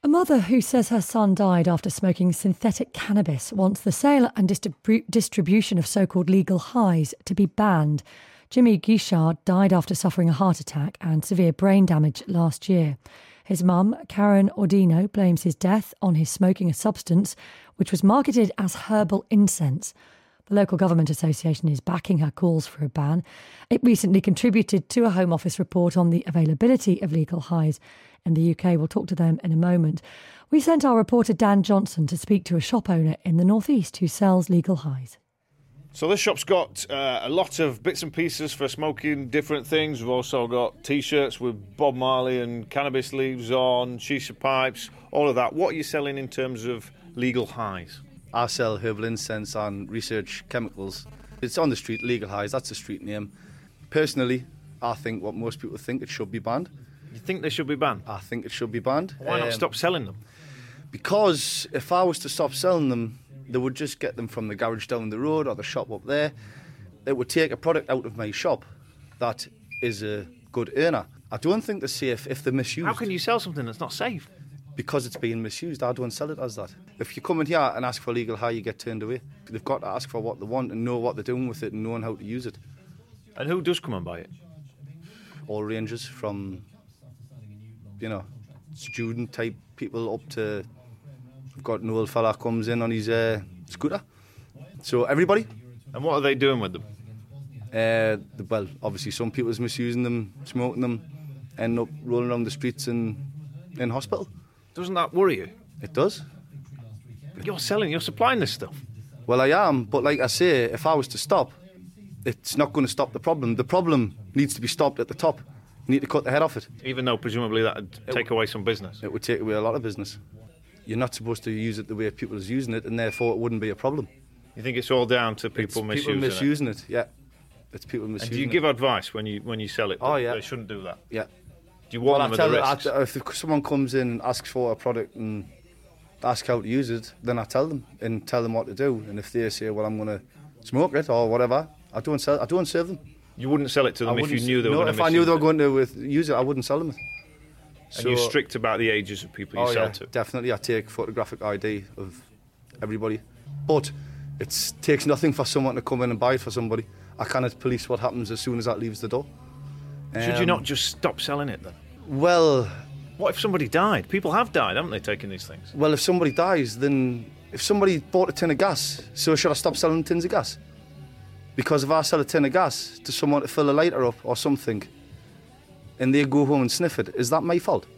A mother who says her son died after smoking synthetic cannabis wants the sale and distribution of so-called legal highs to be banned. Jimmy Guichard died after suffering a heart attack and severe brain damage last year. His mum, Karen Ordino, blames his death on his smoking a substance which was marketed as herbal incense. The local government association is backing her calls for a ban. It recently contributed to a Home Office report on the availability of legal highs in the UK. We'll talk to them in a moment. We sent our reporter Dan Johnson to speak to a shop owner in the North East who sells legal highs. So this shop's got a lot of bits and pieces for smoking different things. We've also got T-shirts with Bob Marley and cannabis leaves on, shisha pipes, all of that. What are you selling in terms of legal highs? I sell herbal incense and research chemicals. It's on the street, legal highs, that's the street name. Personally, I think what most people think, it should be banned. You think they should be banned? I think it should be banned. Why not stop selling them? Because if I was to stop selling them, they would just get them from the garage down the road or the shop up there. It would take a product out of my shop that is a good earner. I don't think they're safe if they're misused. How can you sell something that's not safe? Because it's being misused. I don't sell it as that. If you come in here and ask for legal high, you get turned away. They've got to ask for what they want and know what they're doing with it and knowing how to use it. And who does come and buy it? All ranges from, student type people up to, we've got an old fella comes in on his scooter. So everybody. And what are they doing with them? Well, obviously some people's misusing them, smoking them, end up rolling around the streets in hospital. Doesn't that worry you? It does. But you're supplying this stuff. Well, I am, but like I say, if I was to stop, it's not going to stop the problem. The problem needs to be stopped at the top. You need to cut the head off it. Even though presumably that would take away some business. It would take away a lot of business. You're not supposed to use it the way people is using it, and therefore it wouldn't be a problem. You think it's all down to people misusing it? Yeah. It's people misusing it. And do you give advice when you sell it? Oh, yeah. They shouldn't do that? Yeah. Do you warn them of the risks? If someone comes in and asks for a product and asks how to use it, then I tell them what to do. And if they say, well, I'm going to smoke it or whatever, I don't serve them. You wouldn't sell it to them if you knew they were going to misuse it? If I knew they were going to use it, I wouldn't sell them it. And you're strict about the ages of people you sell to? Definitely. I take photographic ID of everybody. But it takes nothing for someone to come in and buy it for somebody. I cannot police what happens as soon as that leaves the door. Should you not just stop selling it then? Well... What if somebody died? People have died, haven't they, taking these things? Well, if somebody dies, then... If somebody bought a tin of gas, so should I stop selling tins of gas? Because if I sell a tin of gas to someone to fill a lighter up or something, and they go home and sniff it, is that my fault?